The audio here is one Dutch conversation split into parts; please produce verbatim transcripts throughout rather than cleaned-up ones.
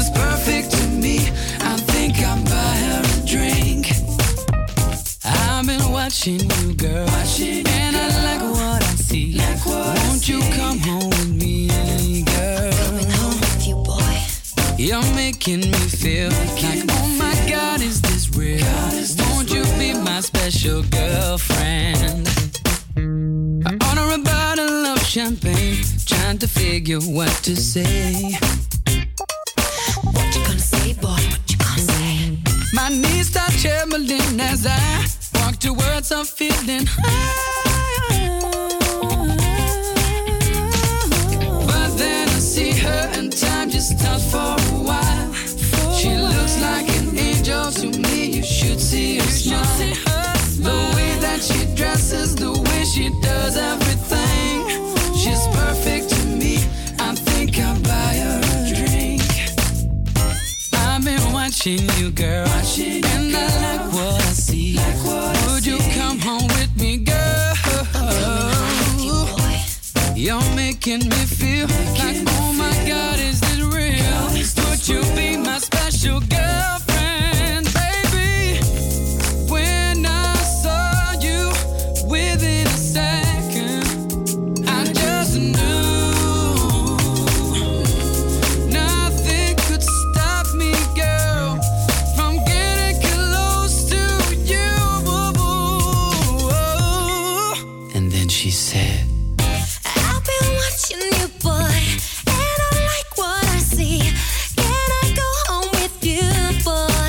She's perfect to me. I think I'll buy her a drink. I've been watching you, girl, watching and I like what I see. Like what Won't I you see. Come home with me, girl? Coming home with you, boy. You're making me feel making like, oh my feel. God, is this real? God, is this Won't real? You be my special girlfriend? I order a bottle of champagne, trying to figure what to say. What you gonna say, boy? What you gonna say? My knees start trembling as I walk towards a feeling high. But then I see her and time just stops for a while. For she a looks while. Like an angel to me. You should see her, you smile. Should see her smile. The way that she dresses, the way she does everything. She's perfect to me. I think I'll buy her a drink. I've been watching you, girl, watching you, and girl. I like what I see. Like what Would I you see. Come home with me, girl? With you, boy. You're making me feel making like, me oh my feel. God, is this real? Girl, is this Would you real? Be my special girlfriend, baby? When I saw you within a second, I just knew nothing could stop me, girl, from getting close to you. And then she said, I've been watching you, boy, and I like what I see. Can I go home with you, boy?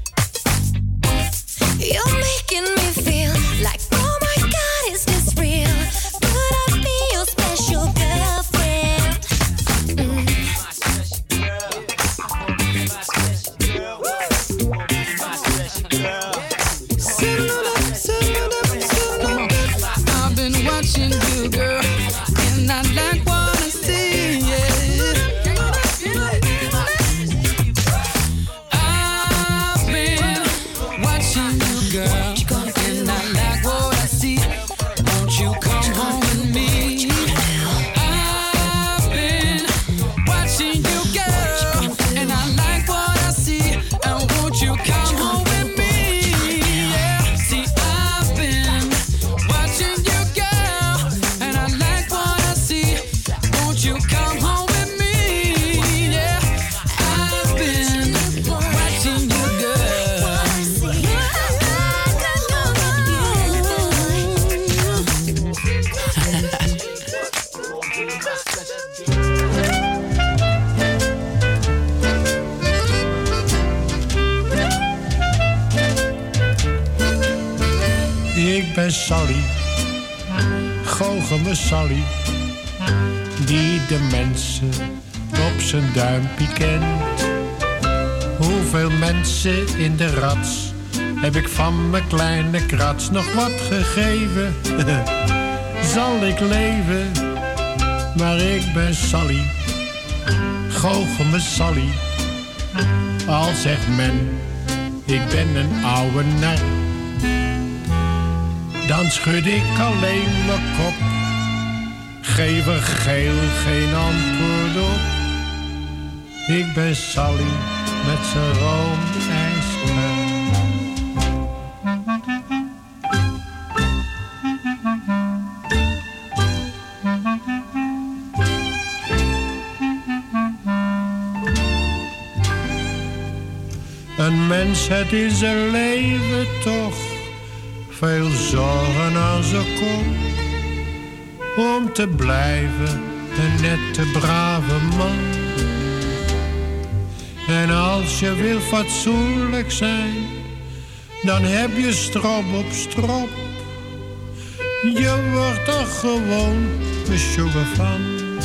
You're making me feel like, oh my God, is this real? Could I be your special girlfriend? Mm. I've been watching you, girl, and I like what I see, yeah. I've been watching you, girl, and I like what I see. Won't you come home with me? I've been watching you, girl, and I like what I see. And won't you come home with me? Yeah. See, I've been watching you, girl, and I like what I see. Won't you come home with me? Yeah. I've been watching you, girl. Ik ben Sally, goochel me Sally, die de mensen op zijn duimpje kent. Hoeveel mensen in de rats heb ik van mijn kleine krats nog wat gegeven? Zal ik leven, maar ik ben Sally, goochel me Sally. Al zegt men, ik ben een oude nar, dan schud ik alleen mijn kop, geef er geel geen antwoord op. Ik ben Sally met zijn roomijskraan. Een mens, het is een leven toch, veel zorgen aan zijn kop, om te blijven een nette, brave man. En als je wil fatsoenlijk zijn, dan heb je strop op strop. Je wordt er gewoon een sugar van.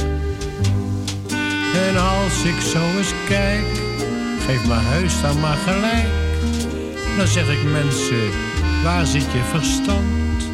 En als ik zo eens kijk, geef me heus dan maar gelijk. Dan zeg ik, mensen, waar zit je verstand?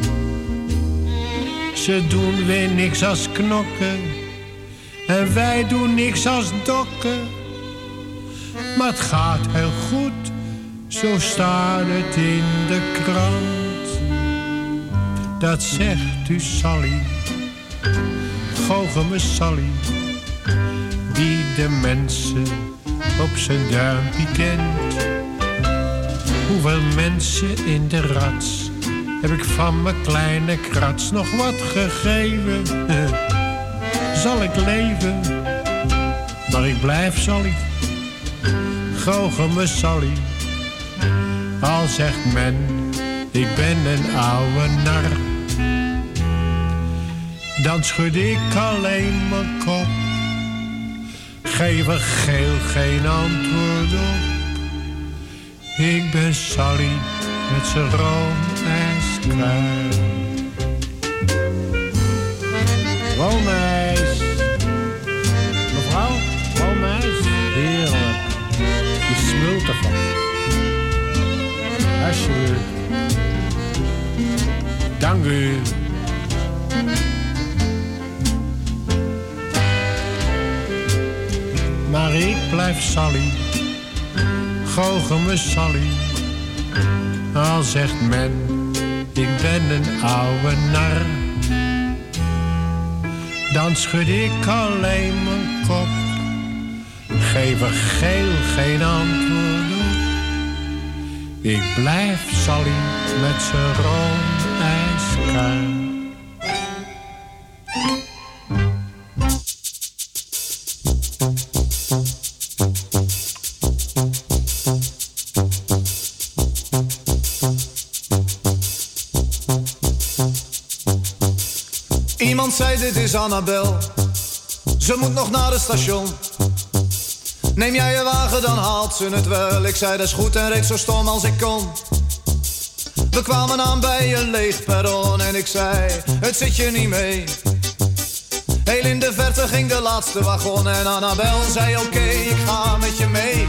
Ze doen weer niks als knokken en wij doen niks als dokken. Maar het gaat heel goed, zo staat het in de krant. Dat zegt u Sally, goochel me Sally, die de mensen op zijn duimpje kent. Hoeveel mensen in de rats heb ik van mijn kleine krats nog wat gegeven? Zal ik leven, maar ik blijf Sally. Goochel me Sally, al zegt men, ik ben een oude nar. Dan schud ik alleen mijn kop, geef er geel geen antwoord op. Ik ben Sally met z'n room en skuil. Woonmeis. Mevrouw, woonmeis. Heerlijk. Je smult ervan. Alsjeblieft. Dank u. Maar ik blijf Sally. Goochel me Sally. Al zegt men, ik ben een oude nar. Dan schud ik alleen mijn kop, geef er geel geen antwoord op. Ik blijf Sally met z'n room ijskaar. Iemand zei dit is Annabel, ze moet nog naar het station. Neem jij je wagen, dan haalt ze het wel. Ik zei dat is goed en reed zo stom als ik kon. We kwamen aan bij een leeg perron en ik zei, het zit je niet mee. Heel in de verte ging de laatste wagon en Annabel zei oké, okay, ik ga met je mee.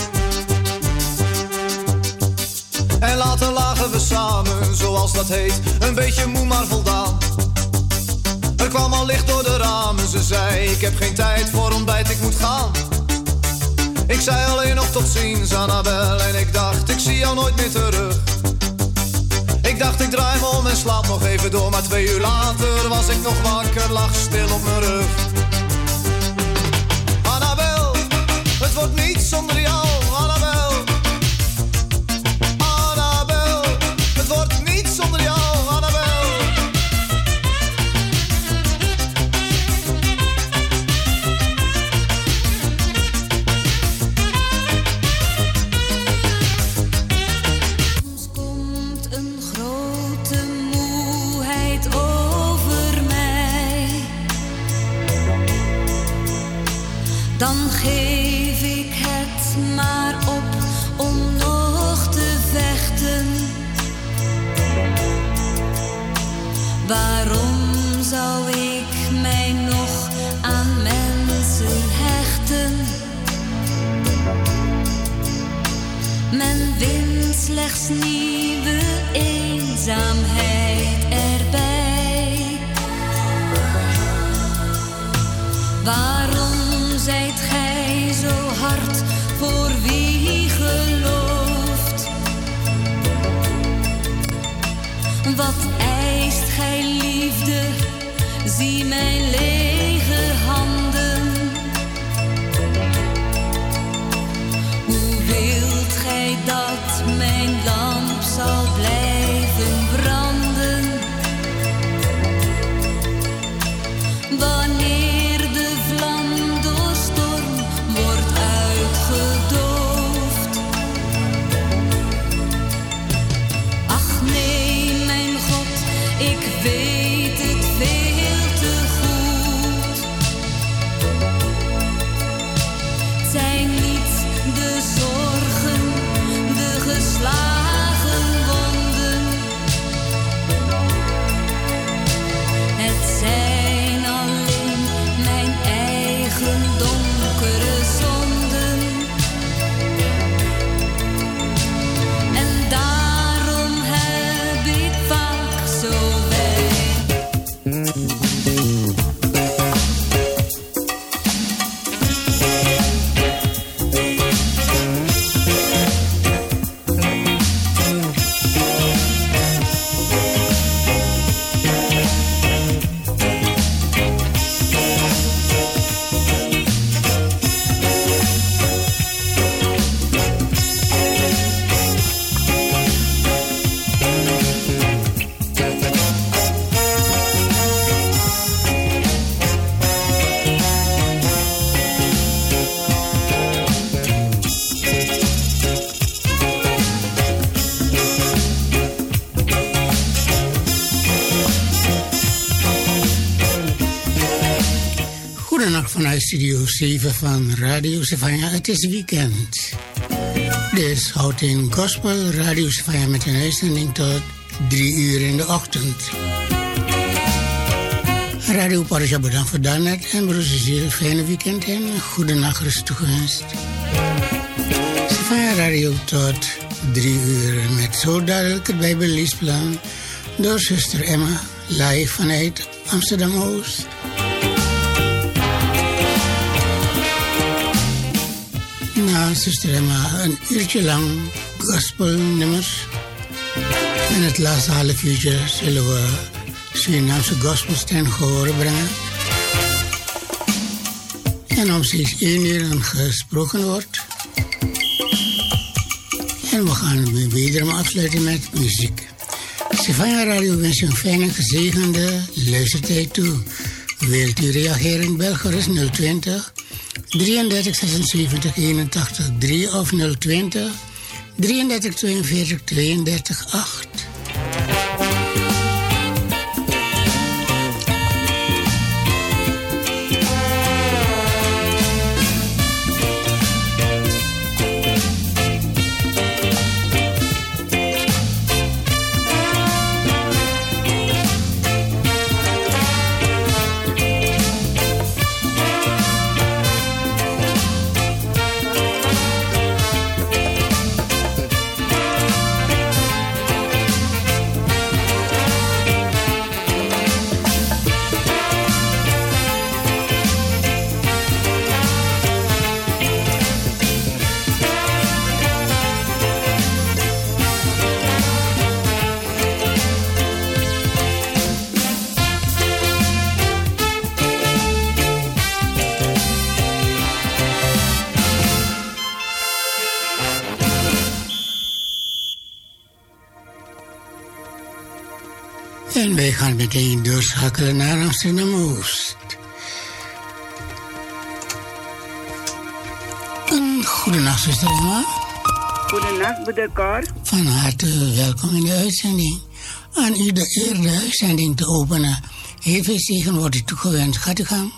En later lagen we samen, zoals dat heet, een beetje moe maar voldaan. Er kwam al licht door de ramen, ze zei, ik heb geen tijd voor ontbijt, ik moet gaan. Ik zei alleen nog tot ziens, Annabel, en ik dacht, ik zie jou nooit meer terug. Ik dacht, ik draai me om en slaap nog even door, maar twee uur later was ik nog wakker, lag stil op mijn rug. Annabel, het wordt niet zonder jou, Annabel. Annabel, het wordt niet zonder jou, Annabel. Dan geef ik het maar op om nog te vechten. Waarom zou ik mij nog aan mensen hechten? Men wint slechts nieuwe eenzaamheid erbij. Waarom zijt gij zo hard voor wie gelooft? Wat eist gij liefde? Zie mijn lege handen. Hoe wilt gij dat mijn lamp zal blijven branden? Wanneer de vlam door storm wordt uitgedoofd. Ach nee, mijn God, ik weet het veel te goed. Goedenacht vanuit Studio zeven van Radio Savannah. Het is weekend. Dus houdt in Gospel Radio Savannah met een uitzending tot drie uur in de ochtend. Radio Parasha bedankt voor daarnet en broer Cecile, fijne weekend en goedenacht rust toegewenst. Savannah Radio tot drie uur met zo dadelijk het Bijbelleesplan door zuster Emma, live vanuit Amsterdam-Oost. Na zuster Emma een uurtje lang gospelnummers. En het laatste half uurtje zullen we Surinaamse gospels ten gehore brengen. En om steeds één uur dan gesproken wordt. En we gaan wederom afsluiten met muziek. Savannah Radio wens u een fijne gezegende luistertijd toe. Wilt u reageren? Bel gerust nul twintig, drieëndertig zesenzeventig eenentachtig drie of nul twintig, drieëndertig tweeënveertig tweeëndertig acht. En wij gaan meteen doorschakelen naar Amsterdam-Oost. Een goedenacht, zuster Emma. Goedenacht, broeder Cor. Van harte welkom in de uitzending. Aan u de eer de uitzending te openen. Heel veel zegen wordt u toegewenst. Gaat u gang.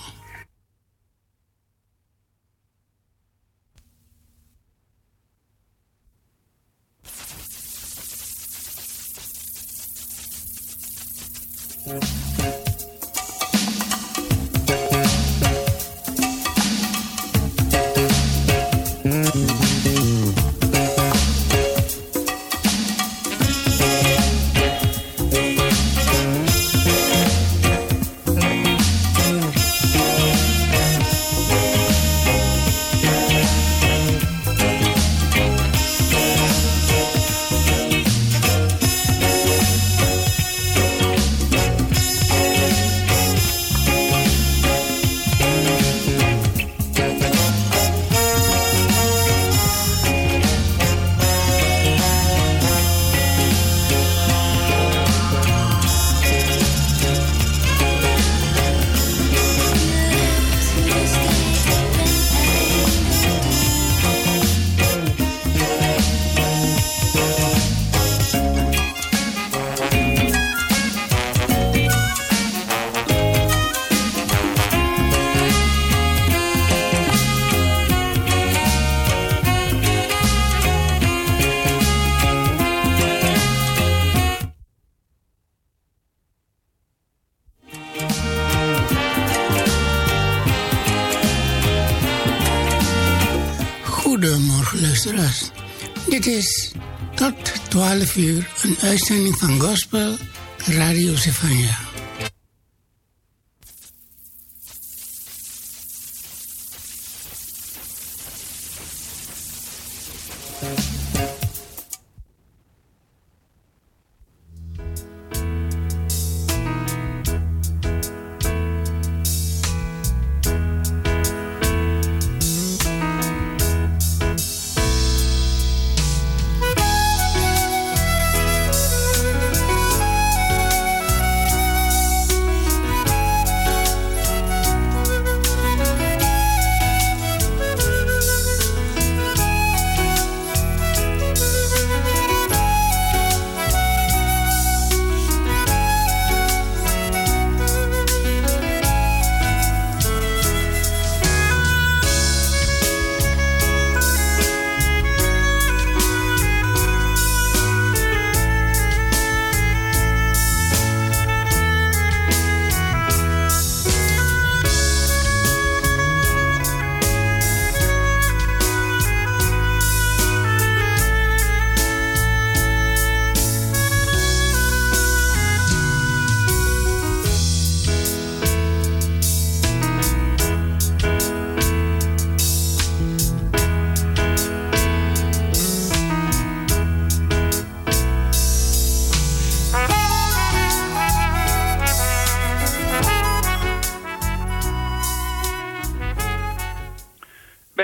Goedemorgen luisteraars. Dit is tot twaalf uur een uitzending van Gospel Radio Savannah.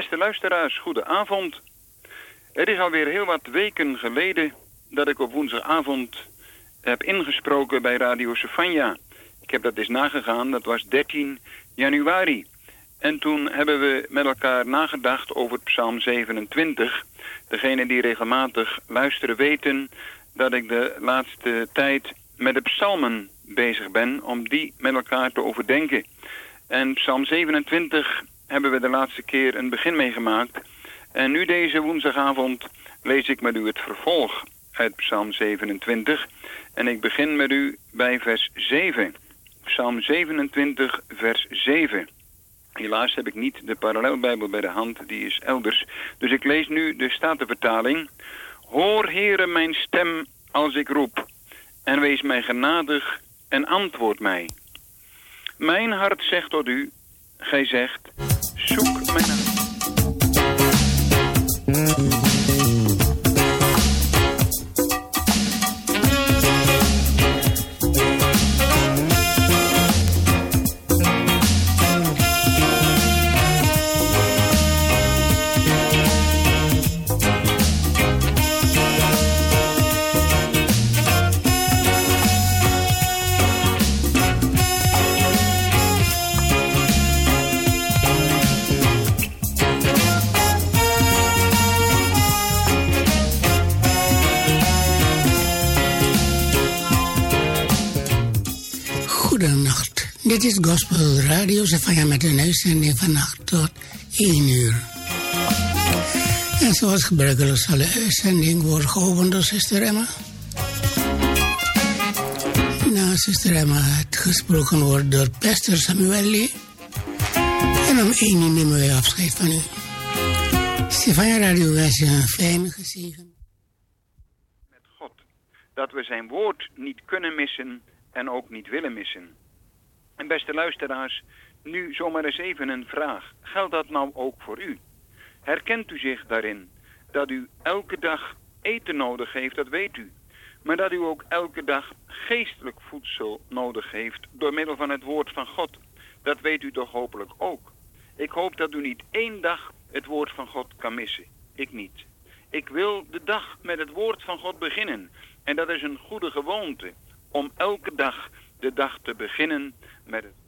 Beste luisteraars, goede avond. Het is alweer heel wat weken geleden dat ik op woensdagavond heb ingesproken bij Radio Sefania. Ik heb dat eens nagegaan, dat was dertien januari. En toen hebben we met elkaar nagedacht over Psalm zevenentwintig. Degenen die regelmatig luisteren weten dat ik de laatste tijd met de psalmen bezig ben om die met elkaar te overdenken. En Psalm zevenentwintig hebben we de laatste keer een begin meegemaakt. En nu deze woensdagavond lees ik met u het vervolg uit Psalm zevenentwintig. En ik begin met u bij vers zeven. Psalm zevenentwintig, vers zeven. Helaas heb ik niet de parallelbijbel bij de hand, die is elders. Dus ik lees nu de Statenvertaling. Hoor, Heere, mijn stem als ik roep, en wees mij genadig en antwoord mij. Mijn hart zegt tot u, gij zegt, zoek mijn naam. Goedenacht. Dit is Gospel Radio Sefania met een uitzending vannacht tot één uur. En zoals gebruikelijk zal de uitzending worden geopend door Zuster Emma. Na Zuster Emma het gesproken wordt door Pastor Samuel. En om één uur nemen wij afscheid van u. Sefania Radio wens je een fijne gezegen. Met God, dat we zijn woord niet kunnen missen en ook niet willen missen. En beste luisteraars, nu zomaar eens even een vraag. Geldt dat nou ook voor u? Herkent u zich daarin dat u elke dag eten nodig heeft, dat weet u. Maar dat u ook elke dag geestelijk voedsel nodig heeft door middel van het woord van God. Dat weet u toch hopelijk ook. Ik hoop dat u niet één dag het woord van God kan missen. Ik niet. Ik wil de dag met het woord van God beginnen. En dat is een goede gewoonte. Om elke dag de dag te beginnen met het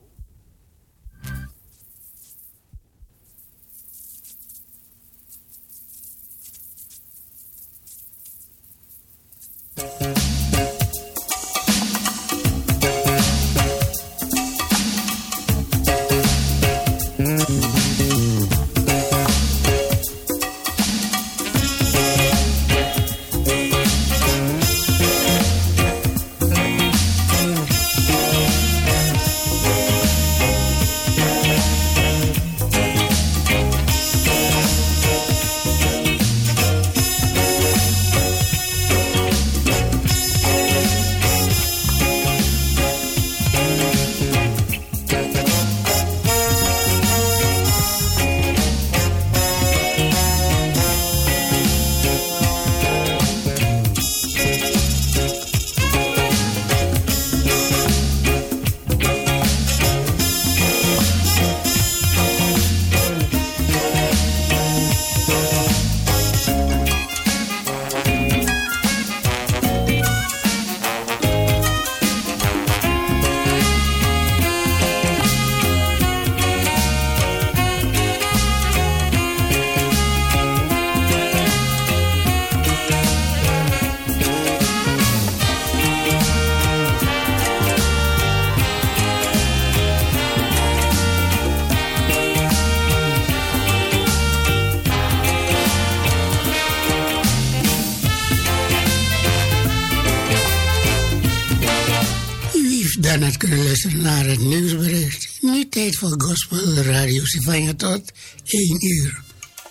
Daarna kunnen luisteren naar het nieuwsbericht. Nu tijd voor Gospel Radio Sefania tot één uur.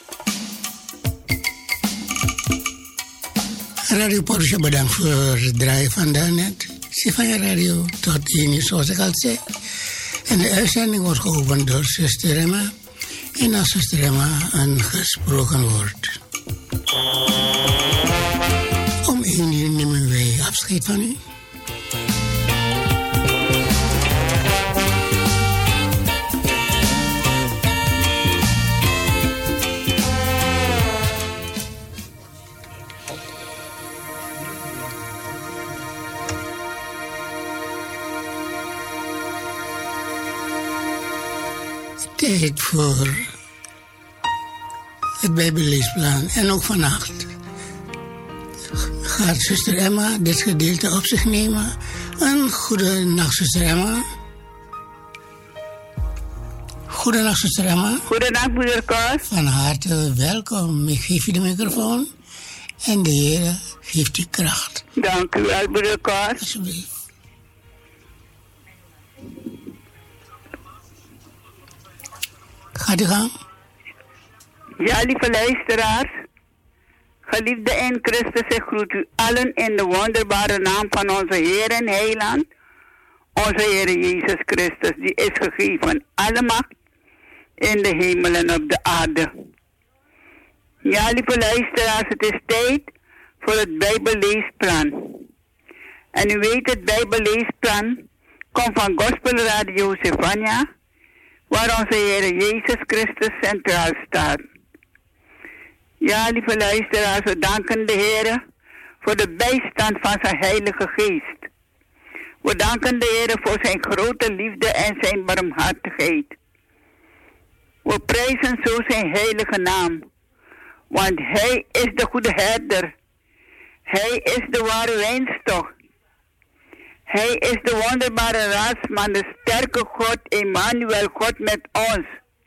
Radio Porsche bedankt voor het draaien van daarnet. Sefania Radio tot één uur, zoals ik al zei. En de uitzending wordt geopend door Zuster Emma. En als Zuster Emma een gesproken woord. Om één uur nemen wij afscheid van u. tijd voor het Bijbelleesplan. En ook vannacht gaat zuster Emma dit gedeelte op zich nemen. Een goede nacht, zuster Emma. Goedenacht, zuster Emma. Goedenacht, moeder Cor. Van harte welkom. Ik geef je de microfoon. En de Heer geeft u kracht. Dank u wel, moeder Cor. Alsjeblieft. Gaat u gang? Ja, lieve luisteraars. Geliefde in Christus, ik groet u allen in de wonderbare naam van onze Heer en Heiland. Onze Heer Jezus Christus, die is gegeven alle macht in de hemel en op de aarde. Ja, lieve luisteraars, het is tijd voor het Bijbelleesplan. En u weet, het Bijbelleesplan komt van Gospel Radio Stefania, waar onze Heer Jezus Christus centraal staat. Ja, lieve luisteraars, we danken de Heer voor de bijstand van zijn Heilige Geest. We danken de Heer voor zijn grote liefde en zijn barmhartigheid. We prijzen zo zijn heilige naam, want hij is de goede herder. Hij is de ware wijnstok. Hij is de wonderbare raadsman, de sterke God, Emmanuel, God met ons.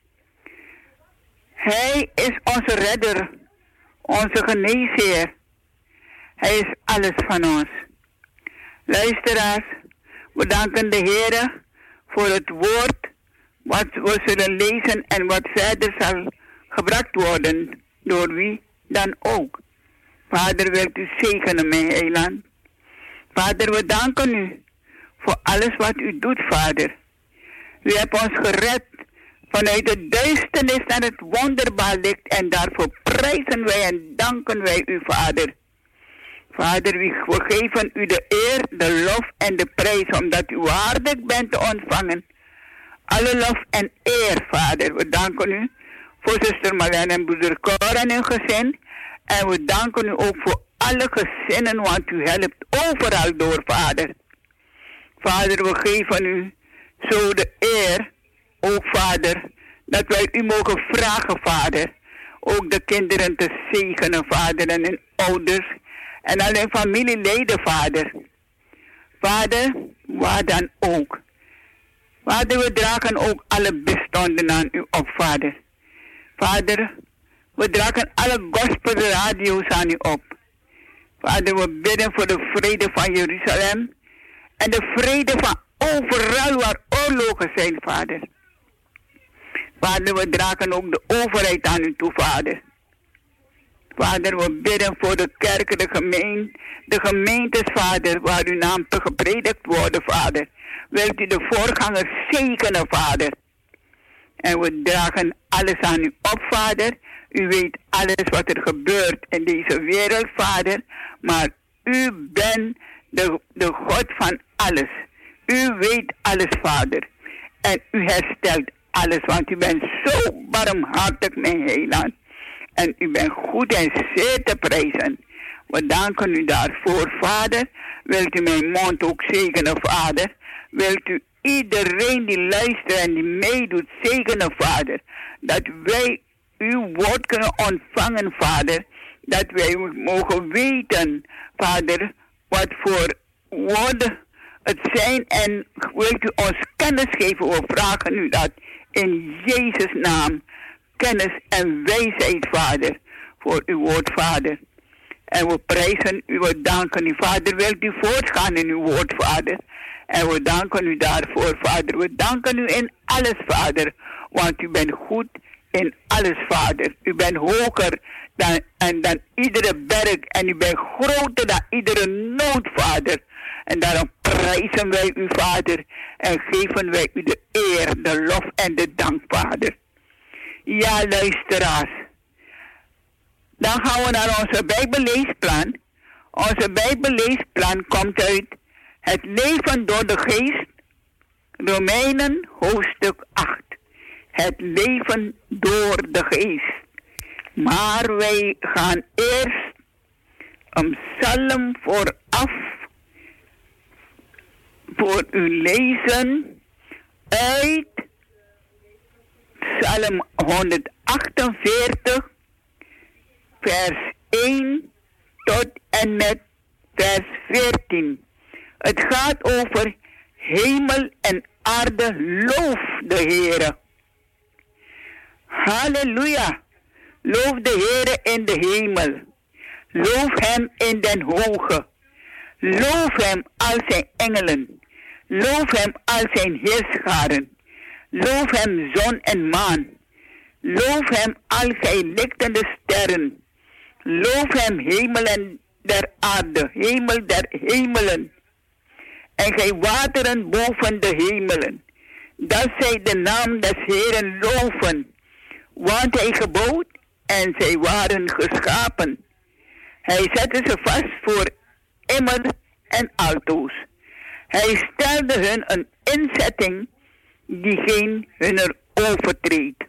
Hij is onze redder, onze geneesheer. Hij is alles van ons. Luisteraars, we danken de Heer voor het woord wat we zullen lezen en wat verder zal gebracht worden, door wie dan ook. Vader, wilt u zegenen, mijn heiland. Vader, we danken u voor alles wat u doet, Vader. U hebt ons gered vanuit de duisternis naar het wonderbaar licht en daarvoor prijzen wij en danken wij u, Vader. Vader, we geven u de eer, de lof en de prijs, omdat u waardig bent te ontvangen. Alle lof en eer, Vader. We danken u voor zuster Marlene en broeder Cor en hun gezin. En we danken u ook voor alle gezinnen, want u helpt overal door, Vader. Vader, we geven u zo de eer, ook Vader, dat wij u mogen vragen, Vader, ook de kinderen te zegenen, Vader, en hun ouders en al hun familieleden, Vader. Vader, waar dan ook. Vader, we dragen ook alle bestonden aan u op, Vader. Vader, we dragen alle gospelradio's aan u op. Vader, we bidden voor de vrede van Jeruzalem en de vrede van overal waar oorlogen zijn, Vader. Vader, we dragen ook de overheid aan u toe, Vader. Vader, we bidden voor de kerken, de gemeente, de gemeentes, Vader, waar uw naam te gepredikt wordt, Vader. Wilt u de voorgangers zegenen, Vader. En we dragen alles aan u op, Vader. U weet alles wat er gebeurt in deze wereld, Vader. Maar u bent de, de God van alles. U weet alles, Vader. En u herstelt alles, want u bent zo barmhartig, mijn heiland. En u bent goed en zeer te prijzen. We danken u daarvoor, Vader. Wilt u mijn mond ook zegenen, Vader? Wilt u iedereen die luistert en die meedoet zegenen, Vader? Dat wij uw woord kunnen ontvangen, Vader. Dat wij mogen weten, Vader, wat voor woorden het zijn. En wilt u ons kennis geven? We vragen u dat in Jezus' naam. Kennis en wijsheid, Vader, voor uw woord, Vader. En we prijzen u, we danken u, Vader. Wilt u voortgaan in uw woord, Vader? En we danken u daarvoor, Vader. We danken u in alles, Vader. Want u bent goed in alles, Vader. U bent hoger dan, en dan iedere berg. En u bent groter dan iedere nood, Vader. En daarom prijzen wij u, Vader. En geven wij u de eer, de lof en de dank, Vader. Ja, luisteraars. Dan gaan we naar onze Bijbelleesplan. Onze Bijbelleesplan komt uit het leven door de geest. Romeinen hoofdstuk acht. Het leven door de geest. Maar wij gaan eerst een psalm vooraf voor u lezen uit Psalm honderdachtenveertig, vers één tot en met vers veertien. Het gaat over hemel en aarde, loof de Heere. Halleluja. Loof de Heere in de hemel. Loof hem in den hoge. Loof hem al zijn engelen. Loof hem al zijn heerscharen. Loof hem zon en maan. Loof hem al zijn lichtende sterren. Loof hem hemelen der aarde, hemel der hemelen. En gij wateren boven de hemelen. Dat zij de naam des Heeren loven. Want hij gebood en zij waren geschapen. Hij zette ze vast voor immer en altoos. Hij stelde hun een inzetting die geen hunner overtreedt.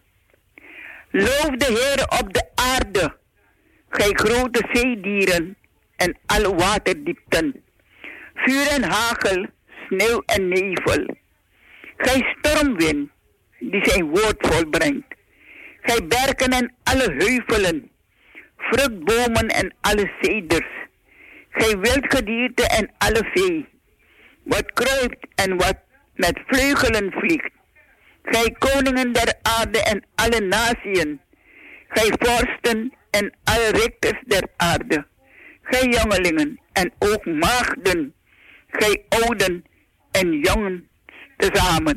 Loof de Heer op de aarde, gij grote zeedieren en alle waterdiepten. Vuur en hagel, sneeuw en nevel. Gij stormwind, die zijn woord volbrengt. Gij berken en alle heuvelen, vruchtbomen en alle ceders. Gij wildgedierte en alle vee, wat kruipt en wat met vleugelen vliegt. Gij koningen der aarde en alle natieën, gij vorsten en alle richters der aarde. Gij jongelingen en ook maagden, gij ouden en jongen tezamen.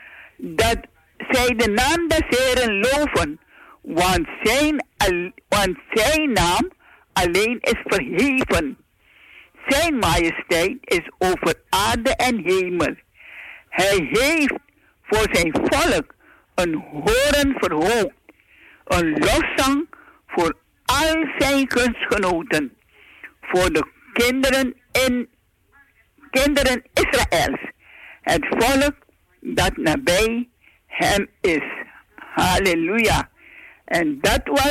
Dat zij de naam des Heeren loven, want zijn, al, want zijn naam alleen is verheven. Zijn majesteit is over aarde en hemel. Hij heeft voor zijn volk een horen verhoogd, een loszang voor al zijn kunstgenoten, voor de kinderen in kinderen Israëls, het volk dat nabij hem is. Halleluja. En dat was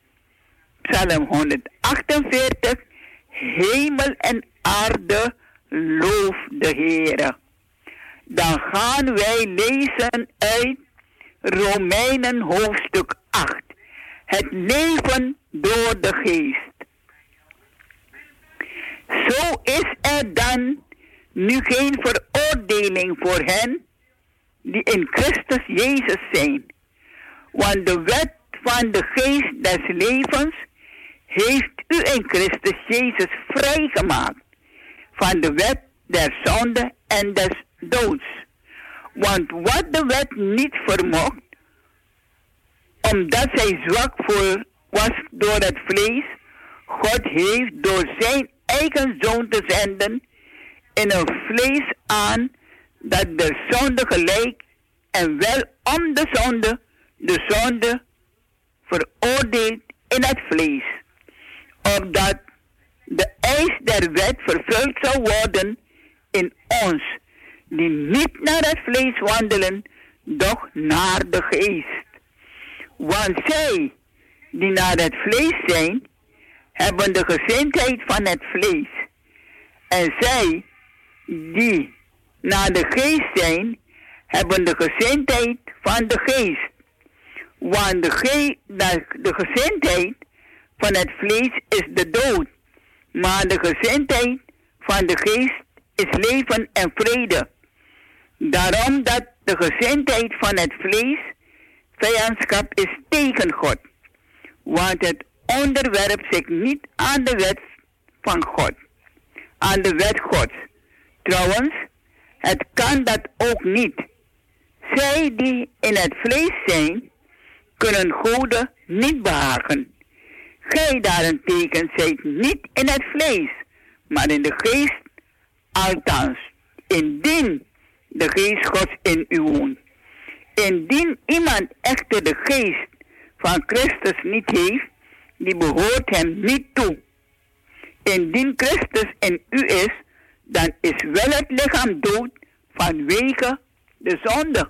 Psalm honderdachtenveertig. Hemel en aarde, loof de Heere. Dan gaan wij lezen uit Romeinen hoofdstuk acht. Het leven door de geest. Zo is er dan nu geen veroordeling voor hen die in Christus Jezus zijn. Want de wet van de geest des levens heeft u in Christus Jezus vrijgemaakt van de wet der zonde en des doods. Want wat de wet niet vermocht, omdat zij zwak voor was door het vlees, God heeft door zijn eigen zoon te zenden in een vlees aan dat de zonde gelijk en wel om de zonde, de zonde veroordeelt in het vlees, opdat de eis der wet vervuld zou worden in ons, die niet naar het vlees wandelen, doch naar de geest. Want zij, die naar het vlees zijn, hebben de gezindheid van het vlees. En zij, die naar de geest zijn, hebben de gezindheid van de geest. Want de, ge- de, de gezindheid van het vlees is de dood, maar de gezindheid van de geest is leven en vrede. Daarom dat de gezindheid van het vlees vijandschap is tegen God, want het onderwerpt zich niet aan de wet van God, aan de wet Gods. Trouwens, het kan dat ook niet. Zij die in het vlees zijn, kunnen goden niet behagen. Gij daarentegen zijt niet in het vlees, maar in de geest, althans, indien de geest Gods in u woont. Indien iemand echter de geest van Christus niet heeft, die behoort hem niet toe. Indien Christus in u is, dan is wel het lichaam dood vanwege de zonde.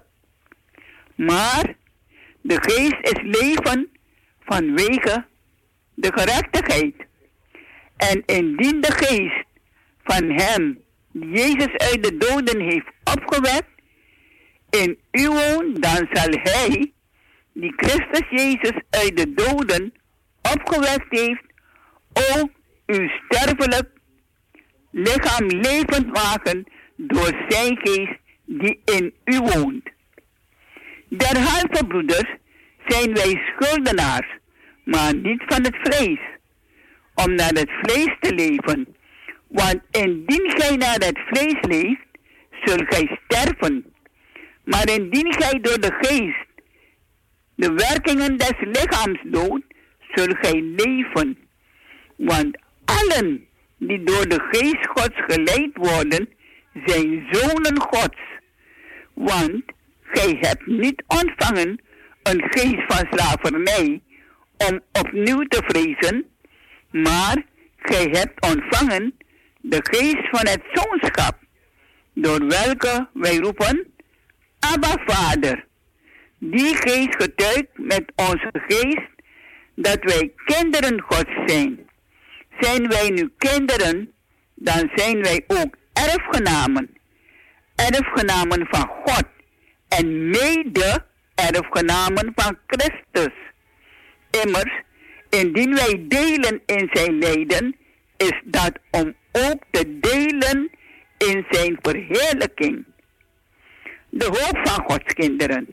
Maar de geest is leven vanwege de gerechtigheid. En indien de geest van hem, die Jezus uit de doden heeft opgewekt, in u woont, dan zal hij die Christus Jezus uit de doden opgewekt heeft, ook uw sterfelijk lichaam levend maken door zijn geest die in u woont. Derhalve, broeders, zijn wij schuldenaars, maar niet van het vlees, om naar het vlees te leven. Want indien gij naar het vlees leeft, zult gij sterven. Maar indien gij door de geest de werkingen des lichaams doodt, zult gij leven. Want allen die door de geest Gods geleid worden, zijn zonen Gods. Want gij hebt niet ontvangen een geest van slavernij om opnieuw te vrezen, maar gij hebt ontvangen de geest van het zoonschap, door welke wij roepen, Abba Vader. Die geest getuigt met onze geest dat wij kinderen Gods zijn. Zijn wij nu kinderen, dan zijn wij ook erfgenamen. Erfgenamen van God en mede erfgenamen van Christus. Immers, indien wij delen in zijn lijden, is dat om ook te delen in zijn verheerlijking. De hoop van Gods kinderen.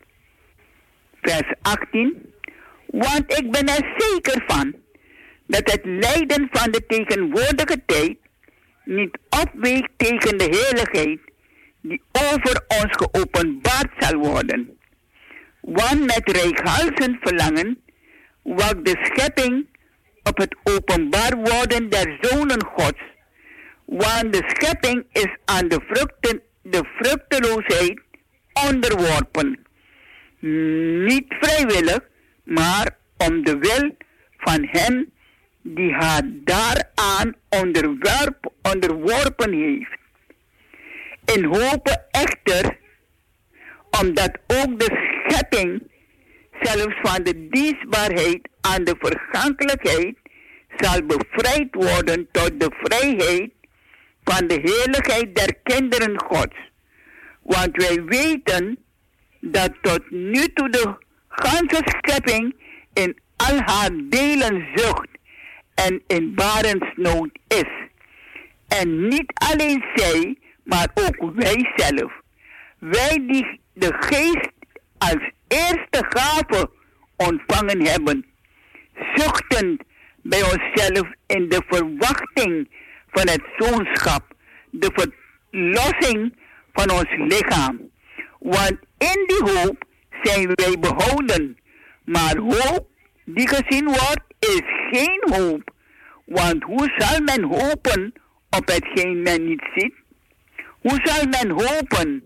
Vers achttien. Want ik ben er zeker van dat het lijden van de tegenwoordige tijd niet opweegt tegen de heiligheid die over ons geopenbaard zal worden. Want met reikhalzend verlangen wacht de schepping op het openbaar worden der zonen Gods. Want de schepping is aan de, vruchten, de vruchteloosheid onderworpen. Niet vrijwillig, maar om de wil van hem die haar daaraan onderwerp, onderworpen heeft. In hope echter, omdat ook de schepping zelfs van de dienstbaarheid aan de vergankelijkheid zal bevrijd worden tot de vrijheid van de heerlijkheid der kinderen Gods. Want wij weten dat tot nu toe de ganse schepping in al haar delen zucht en in barensnood is. En niet alleen zij, maar ook wij zelf. Wij die de geest als eerste gave ontvangen hebben, zuchtend bij onszelf in de verwachting van het zoonschap, de verlossing van ons lichaam. Want in die hoop zijn wij behouden. Maar hoop die gezien wordt, is geen hoop. Want hoe zal men hopen op hetgeen men niet ziet? Hoe zal men hopen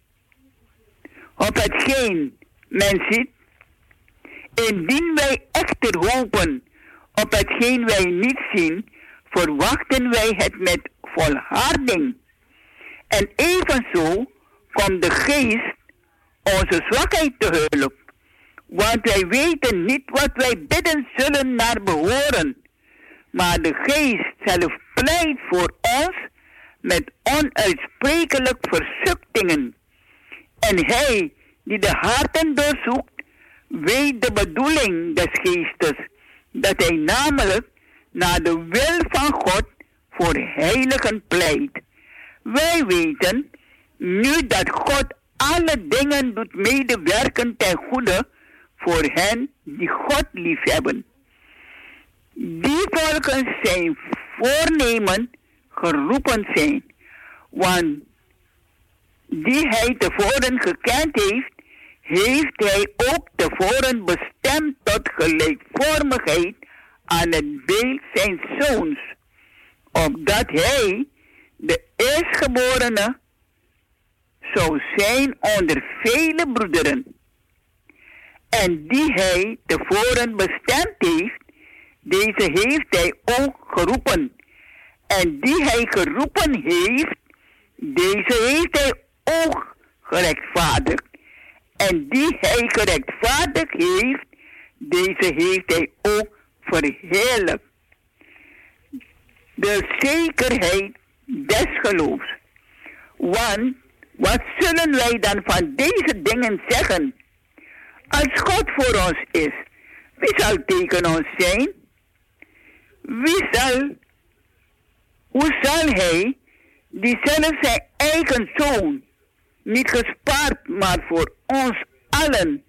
op hetgeen men ziet? Indien wij echter hopen op hetgeen wij niet zien, verwachten wij het met volharding. En evenzo komt de geest onze zwakheid te hulp. Want wij weten niet wat wij bidden zullen naar behoren. Maar de geest zelf pleit voor ons met onuitsprekelijk verzuchtingen. En hij die de harten doorzoekt, weet de bedoeling des geestes, dat hij namelijk naar de wil van God voor heiligen pleit. Wij weten nu dat God alle dingen doet medewerken ten goede voor hen die God liefhebben. Die volgens zijn voornemen geroepen zijn, want die hij tevoren gekend heeft, heeft hij ook tevoren bestemd tot gelijkvormigheid aan het beeld zijn zoons, opdat hij, de eerstgeborene, zou zijn onder vele broederen. En die hij tevoren bestemd heeft, deze heeft hij ook geroepen. En die hij geroepen heeft, deze heeft hij ook gerechtvaardigd. En die hij gerechtvaardigd heeft, deze heeft hij ook verheerlijkt. De zekerheid des geloofs. Want wat zullen wij dan van deze dingen zeggen? Als God voor ons is, wie zal tegen ons zijn? Wie zal, hoe zal hij, die zelf zijn eigen zoon, niet gespaard, maar voor ons allen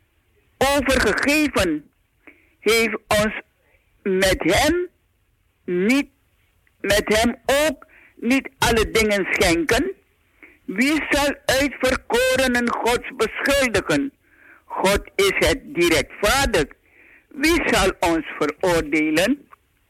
overgegeven, heeft ons met hem niet, met hem ook niet alle dingen schenken? Wie zal uitverkorenen Gods beschuldigen? God is het die rechtvaardig. Wie zal ons veroordelen?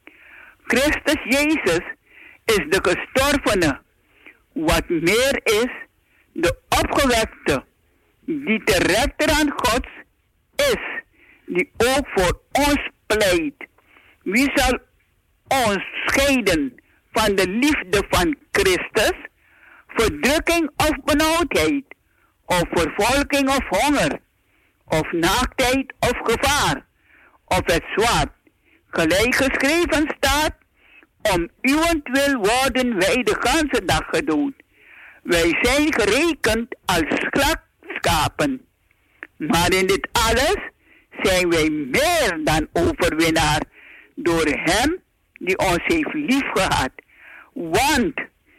Christus Jezus is de gestorvene, wat meer is, de opgewekte, die ter rechterhand Gods is, die ook voor ons pleit. Wie zal ons scheiden van de liefde van Christus? Verdrukking of benauwdheid, of vervolging of honger, of naaktheid of gevaar, of het zwaard, gelijk geschreven staat, om uwentwil worden wij de ganse dag gedood. Wij zijn gerekend als slakschapen. Maar in dit alles zijn wij meer dan overwinnaar door hem die ons heeft liefgehad. Want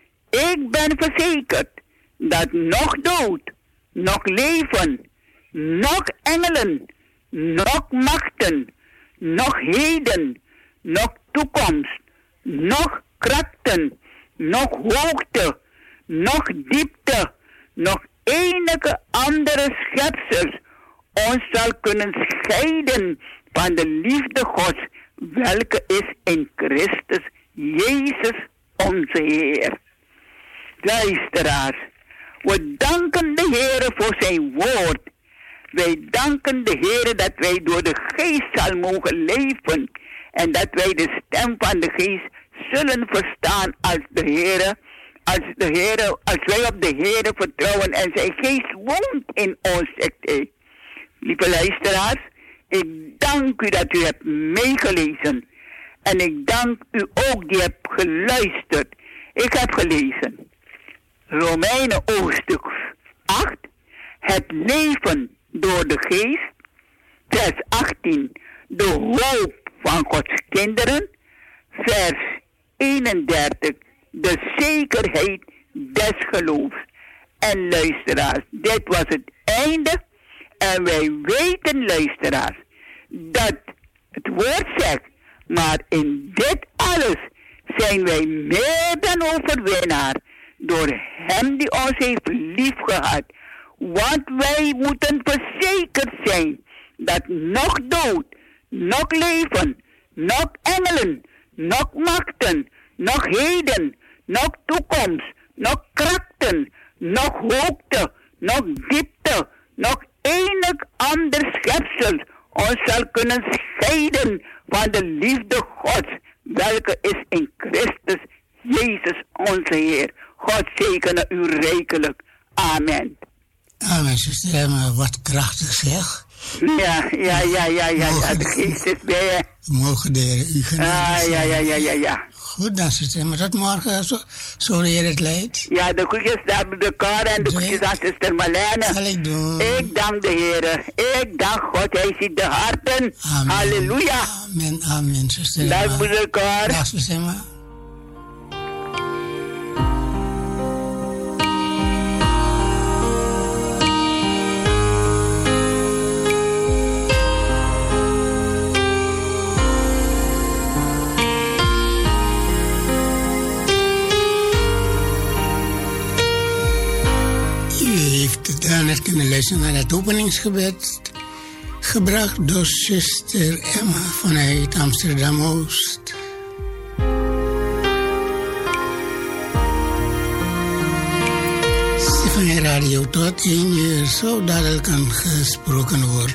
ik ben verzekerd dat nog dood, nog leven, nog engelen, nog machten, nog heden, nog toekomst, nog krachten, nog hoogte, nog diepte, nog enige andere schepsels ons zal kunnen scheiden van de liefde Gods, welke is in Christus Jezus onze Heer. Luisteraars, we danken de Heer voor zijn woord. Wij danken de Heer dat wij door de Geest zal mogen leven en dat wij de stem van de Geest zullen verstaan als de Heer, als de Heer, als wij op de Heer vertrouwen en zijn Geest woont in ons, zegt hij. Lieve luisteraars, ik dank u dat u hebt meegelezen en ik dank u ook die hebt geluisterd. Ik heb gelezen Romeinen hoofdstuk acht, het leven door de Geest, vers achttien, de hoop van Gods kinderen, vers eenendertig, de zekerheid des geloofs. En luisteraars, dit was het einde. En wij weten, luisteraars, dat het woord zegt, maar in dit alles zijn wij meer dan overwinnaar door hem die ons heeft liefgehad. Want wij moeten verzekerd zijn dat nog dood, nog leven, nog engelen, nog machten, nog heden, nog toekomst, nog krachten, nog hoogte, nog diepte, nog enig ander schepsel ons zal kunnen scheiden van de liefde Gods, welke is in Christus Jezus onze Heer. God zegene u rijkelijk. Amen. Amen, zuster Emma, wat krachtig zeg. Ja, ja, ja, ja, ja, ja, de Geest is bij je. Mogen de Heer u genadig Ah, ja, zijn. ja, ja, ja, ja. Goed dan, zuster Emma, tot morgen, zo, zo de Heer het leidt. Ja, de groetjes naar de Kar en de Doei. groetjes aan zuster Marlene. Zal ik doen. Ik dank de Heer. Ik dank God, hij ziet de harten. Amen. Halleluja. Amen, amen, zuster Emma. Dag moeder Kar. Dag, zuster Emma. Daarnet kunnen luisteren naar het openingsgebed, gebracht door zuster Emma vanuit Amsterdam-Oost. Stefanie Radio tot één uur, zo dadelijk kan gesproken wordt.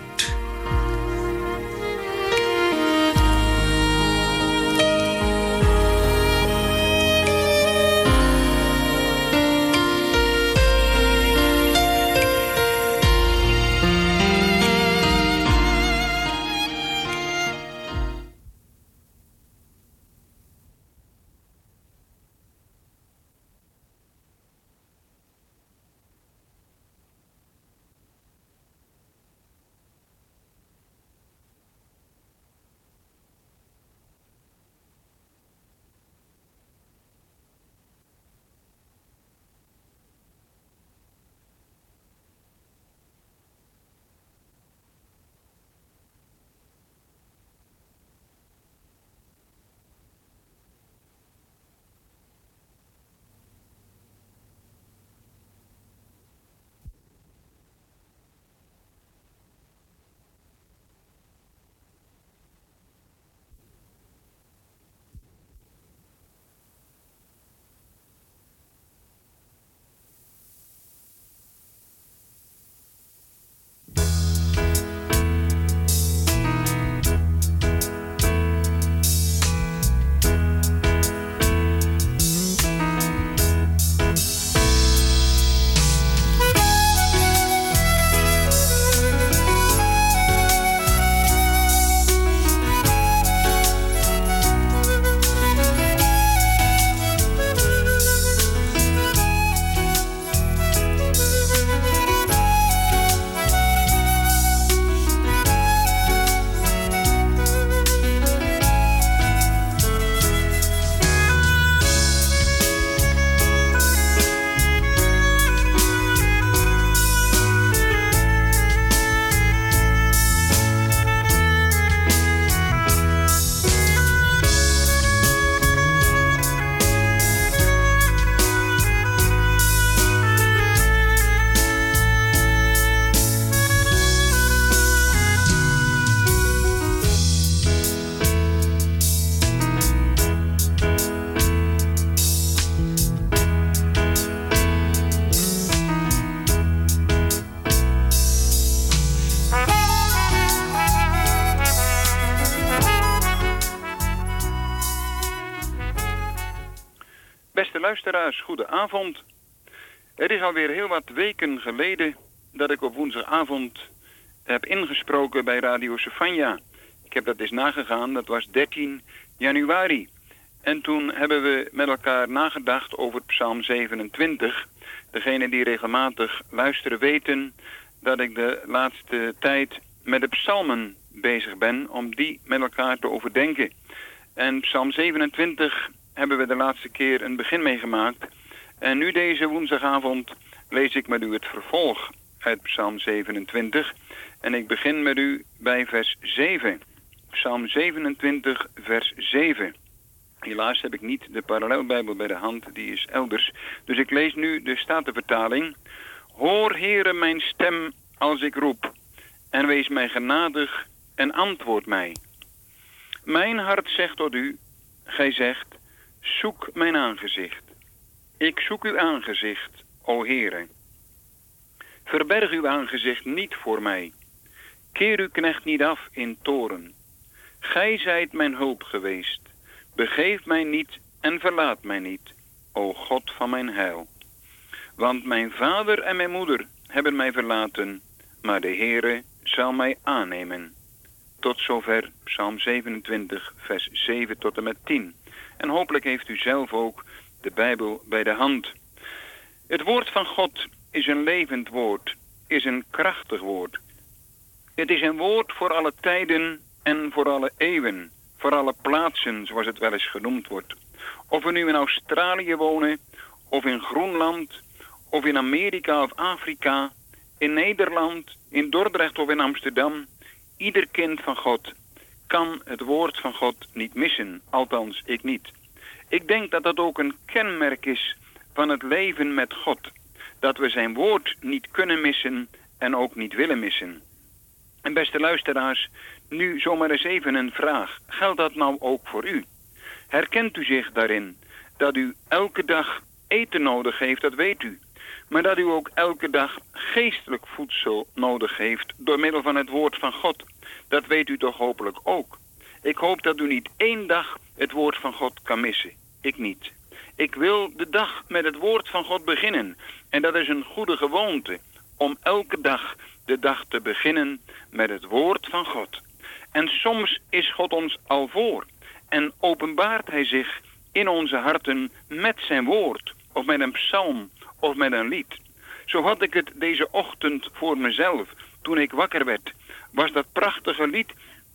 luisteraars, goede avond. Het is alweer heel wat weken geleden dat ik op woensdagavond heb ingesproken bij Radio Sefania. Ik heb dat eens nagegaan, dat was dertien januari. En toen hebben we met elkaar nagedacht over Psalm zevenentwintig. Degenen die regelmatig luisteren weten dat ik de laatste tijd met de psalmen bezig ben om die met elkaar te overdenken. En Psalm zevenentwintig hebben we de laatste keer een begin meegemaakt. En nu deze woensdagavond lees ik met u het vervolg uit Psalm zevenentwintig. En ik begin met u bij vers zeven. Psalm zevenentwintig, vers zeven. Helaas heb ik niet de parallelbijbel bij de hand, die is elders. Dus ik lees nu de Statenvertaling. Hoor, Heere, mijn stem als ik roep, en wees mij genadig en antwoord mij. Mijn hart zegt tot u, gij zegt, zoek mijn aangezicht. Ik zoek uw aangezicht, o Heere. Verberg uw aangezicht niet voor mij. Keer uw knecht niet af in toorn. Gij zijt mijn hulp geweest. Begeef mij niet en verlaat mij niet, o God van mijn heil. Want mijn vader en mijn moeder hebben mij verlaten, maar de Heere zal mij aannemen. Tot zover Psalm zevenentwintig, vers zeven tot en met tien. En hopelijk heeft u zelf ook de Bijbel bij de hand. Het woord van God is een levend woord, is een krachtig woord. Het is een woord voor alle tijden en voor alle eeuwen, voor alle plaatsen, zoals het wel eens genoemd wordt. Of we nu in Australië wonen, of in Groenland, of in Amerika of Afrika, in Nederland, in Dordrecht of in Amsterdam. Ieder kind van God kan het woord van God niet missen, althans ik niet. Ik denk dat dat ook een kenmerk is van het leven met God. Dat we zijn woord niet kunnen missen en ook niet willen missen. En beste luisteraars, nu zomaar eens even een vraag. Geldt dat nou ook voor u? Herkent u zich daarin dat u elke dag eten nodig heeft, dat weet u. Maar dat u ook elke dag geestelijk voedsel nodig heeft door middel van het woord van God. Dat weet u toch hopelijk ook. Ik hoop dat u niet één dag het woord van God kan missen. Ik niet. Ik wil de dag met het woord van God beginnen. En dat is een goede gewoonte om elke dag de dag te beginnen met het woord van God. En soms is God ons al voor en openbaart hij zich in onze harten met zijn woord, of met een psalm, of met een lied. Zo had ik het deze ochtend voor mezelf, toen ik wakker werd, was dat prachtige lied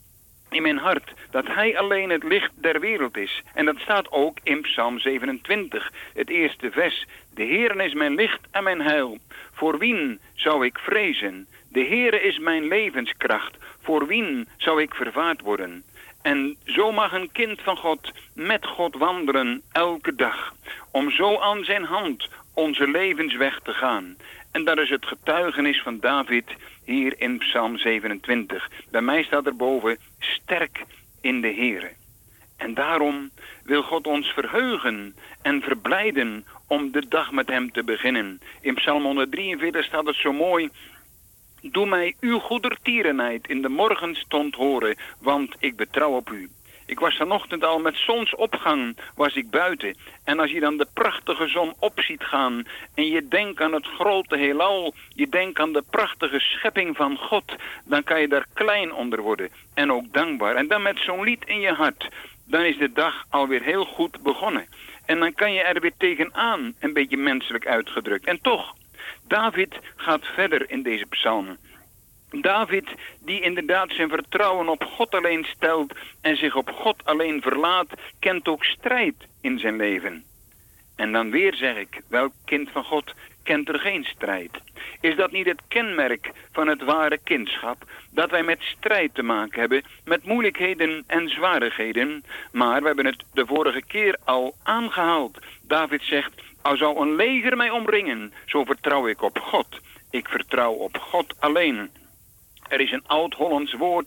in mijn hart, dat hij alleen het licht der wereld is. En dat staat ook in Psalm zevenentwintig, het eerste vers. De Heere is mijn licht en mijn heil. Voor wien zou ik vrezen? De Heere is mijn levenskracht. Voor wien zou ik vervaard worden? En zo mag een kind van God met God wandelen elke dag, om zo aan zijn hand onze levensweg te gaan. En dat is het getuigenis van David hier in Psalm zevenentwintig. Bij mij staat erboven, sterk in de Heere. En daarom wil God ons verheugen en verblijden om de dag met hem te beginnen. In Psalm honderddrieënveertig staat het zo mooi. Doe mij uw goedertierenheid in de morgenstond horen, want ik betrouw op u. Ik was vanochtend al met zonsopgang, was ik buiten. En als je dan de prachtige zon op ziet gaan en je denkt aan het grote heelal, je denkt aan de prachtige schepping van God, dan kan je daar klein onder worden en ook dankbaar. En dan met zo'n lied in je hart, dan is de dag alweer heel goed begonnen. En dan kan je er weer tegenaan, een beetje menselijk uitgedrukt. En toch, David gaat verder in deze psalm. David, die inderdaad zijn vertrouwen op God alleen stelt en zich op God alleen verlaat, kent ook strijd in zijn leven. En dan weer zeg ik, welk kind van God kent er geen strijd? Is dat niet het kenmerk van het ware kindschap? Dat wij met strijd te maken hebben, met moeilijkheden en zwaarigheden. Maar we hebben het de vorige keer al aangehaald. David zegt, al zou een leger mij omringen, zo vertrouw ik op God. Ik vertrouw op God alleen. Er is een oud-Hollands woord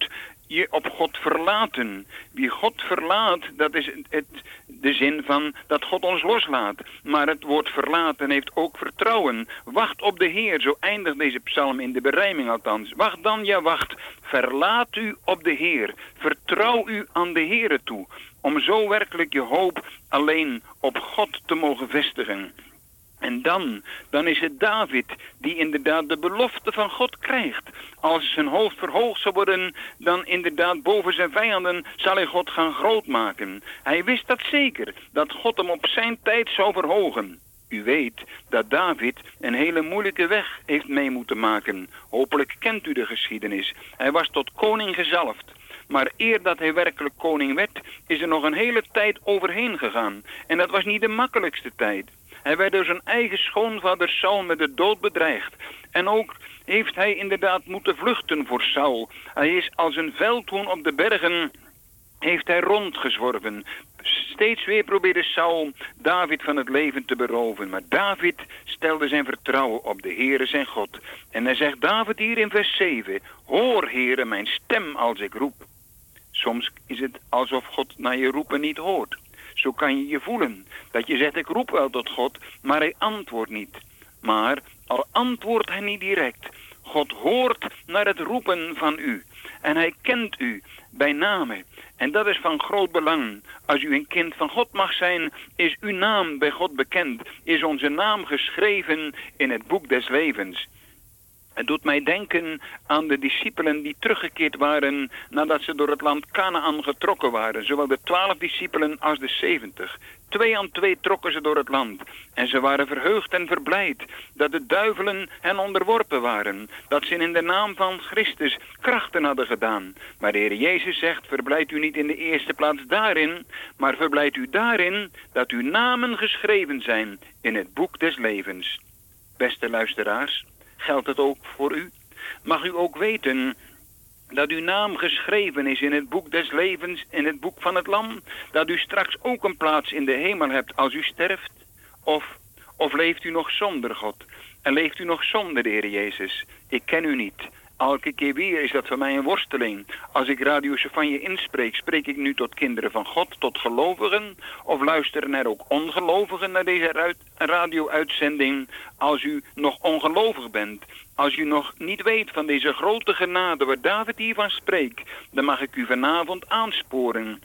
je op God verlaten. Wie God verlaat, dat is het, het, de zin van dat God ons loslaat. Maar het woord verlaten heeft ook vertrouwen. Wacht op de Heer, zo eindigt deze psalm in de berijming althans. Wacht dan, ja wacht. Verlaat u op de Heer. Vertrouw u aan de Heere toe. Om zo werkelijk je hoop alleen op God te mogen vestigen. En dan, dan is het David die inderdaad de belofte van God krijgt. Als zijn hoofd verhoogd zou worden, dan inderdaad boven zijn vijanden zal hij God gaan grootmaken. Hij wist dat zeker, dat God hem op zijn tijd zou verhogen. U weet dat David een hele moeilijke weg heeft mee moeten maken. Hopelijk kent u de geschiedenis. Hij was tot koning gezalfd. Maar eer dat hij werkelijk koning werd, is er nog een hele tijd overheen gegaan. En dat was niet de makkelijkste tijd. Hij werd door zijn eigen schoonvader Saul met de dood bedreigd. En ook heeft hij inderdaad moeten vluchten voor Saul. Hij is als een veldhoen op de bergen, heeft hij rondgezworven. Steeds weer probeerde Saul David van het leven te beroven. Maar David stelde zijn vertrouwen op de Heere zijn God. En hij zegt David hier in vers zeven. Hoor, Heere, mijn stem als ik roep. Soms is het alsof God naar je roepen niet hoort. Zo kan je je voelen. Dat je zegt, ik roep wel tot God, maar hij antwoordt niet. Maar al antwoordt hij niet direct. God hoort naar het roepen van u. En hij kent u bij name. En dat is van groot belang. Als u een kind van God mag zijn, is uw naam bij God bekend. Is onze naam geschreven in het boek des levens. Het doet mij denken aan de discipelen die teruggekeerd waren nadat ze door het land Kanaan getrokken waren. Zowel de twaalf discipelen als de zeventig. Twee aan twee trokken ze door het land. En ze waren verheugd en verblijd dat de duivelen hen onderworpen waren. Dat ze in de naam van Christus krachten hadden gedaan. Maar de Heer Jezus zegt, verblijdt u niet in de eerste plaats daarin, maar verblijdt u daarin dat uw namen geschreven zijn in het boek des levens. Beste luisteraars, geldt het ook voor u? Mag u ook weten dat uw naam geschreven is in het boek des levens, in het boek van het Lam? Dat u straks ook een plaats in de hemel hebt als u sterft? Of, of leeft u nog zonder God? En leeft u nog zonder de Heer Jezus? Ik ken u niet. Elke keer weer is dat voor mij een worsteling. Als ik Radio Sefanje inspreek, spreek ik nu tot kinderen van God, tot gelovigen? Of luisteren er ook ongelovigen naar deze radio-uitzending? Als u nog ongelovig bent, als u nog niet weet van deze grote genade waar David hiervan spreekt, dan mag ik u vanavond aansporen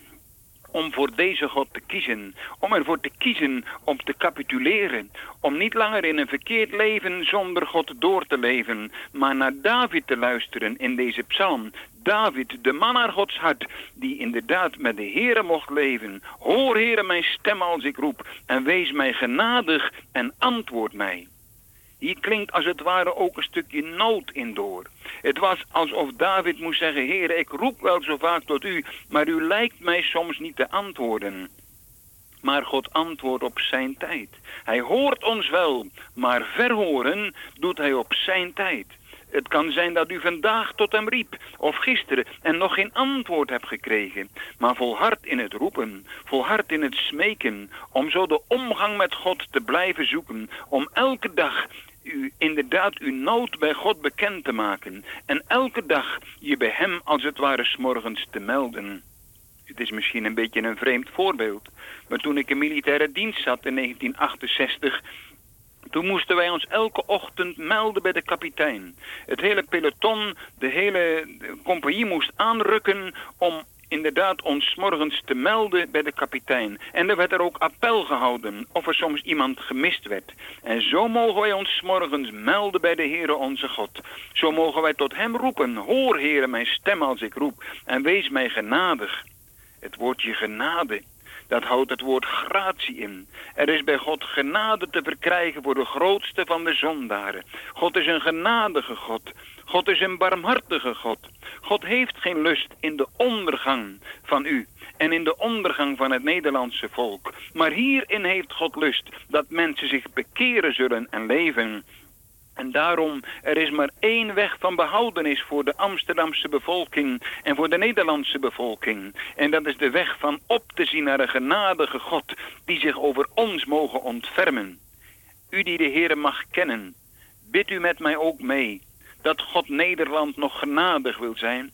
om voor deze God te kiezen, om ervoor te kiezen om te capituleren, om niet langer in een verkeerd leven zonder God door te leven, maar naar David te luisteren in deze psalm. David, de man naar Gods hart, die inderdaad met de Heere mocht leven. Hoor, Heere, mijn stem als ik roep, en wees mij genadig en antwoord mij. Hier klinkt als het ware ook een stukje nood in door. Het was alsof David moest zeggen, Heere, ik roep wel zo vaak tot u, maar u lijkt mij soms niet te antwoorden. Maar God antwoordt op zijn tijd. Hij hoort ons wel, maar verhoren doet hij op zijn tijd. Het kan zijn dat u vandaag tot hem riep, of gisteren, en nog geen antwoord hebt gekregen. Maar volhard in het roepen, volhard in het smeken, om zo de omgang met God te blijven zoeken, om elke dag u inderdaad uw nood bij God bekend te maken, en elke dag je bij hem als het ware 's morgens te melden. Het is misschien een beetje een vreemd voorbeeld, maar toen ik in militaire dienst zat in negentien achtenzestig... toen moesten wij ons elke ochtend melden bij de kapitein. Het hele peloton, de hele compagnie moest aanrukken om inderdaad ons 's morgens te melden bij de kapitein. En er werd er ook appel gehouden of er soms iemand gemist werd. En zo mogen wij ons 's morgens melden bij de Heere onze God. Zo mogen wij tot hem roepen, hoor Heere mijn stem als ik roep, en wees mij genadig. Het woordje genade, dat houdt het woord gratie in. Er is bij God genade te verkrijgen voor de grootste van de zondaren. God is een genadige God. God is een barmhartige God. God heeft geen lust in de ondergang van u en in de ondergang van het Nederlandse volk. Maar hierin heeft God lust dat mensen zich bekeren zullen en leven. En daarom, er is maar één weg van behoudenis voor de Amsterdamse bevolking en voor de Nederlandse bevolking. En dat is de weg van op te zien naar een genadige God die zich over ons mogen ontfermen. U die de Heere mag kennen, bid u met mij ook mee dat God Nederland nog genadig wil zijn.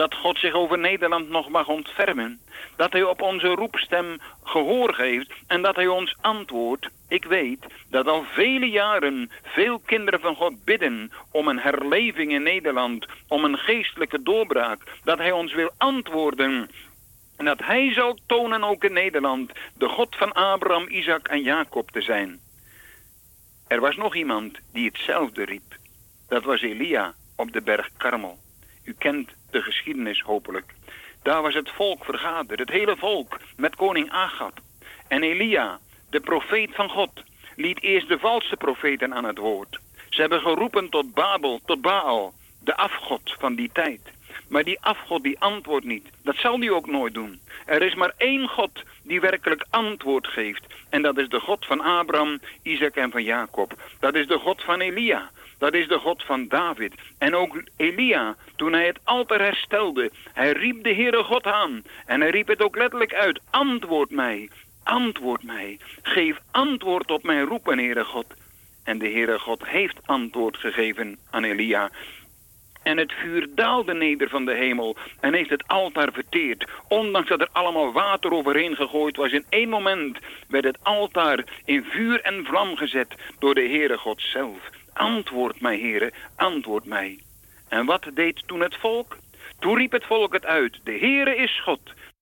dat God zich over Nederland nog mag ontfermen. Dat hij op onze roepstem gehoor geeft en dat hij ons antwoordt. Ik weet dat al vele jaren veel kinderen van God bidden om een herleving in Nederland, om een geestelijke doorbraak. Dat hij ons wil antwoorden. En dat hij zal tonen ook in Nederland de God van Abraham, Isaac en Jacob te zijn. Er was nog iemand die hetzelfde riep. Dat was Elia op de berg Karmel. U kent de geschiedenis hopelijk. Daar was het volk vergaderd, het hele volk, met koning Agab. En Elia, de profeet van God, liet eerst de valse profeten aan het woord. Ze hebben geroepen tot Babel, tot Baal, de afgod van die tijd. Maar die afgod die antwoordt niet. Dat zal die ook nooit doen. Er is maar één God die werkelijk antwoord geeft. En dat is de God van Abraham, Isaac en van Jacob. Dat is de God van Elia. Dat is de God van David. En ook Elia, toen hij het altaar herstelde, hij riep de Heere God aan. En hij riep het ook letterlijk uit. Antwoord mij, antwoord mij. Geef antwoord op mijn roepen, Heere God. En de Heere God heeft antwoord gegeven aan Elia. En het vuur daalde neder van de hemel en heeft het altaar verteerd. Ondanks dat er allemaal water overheen gegooid was. In één moment werd het altaar in vuur en vlam gezet door de Heere God zelf. Antwoord mij, Heere, antwoord mij. En wat deed toen het volk? Toen riep het volk het uit. De Heere is God.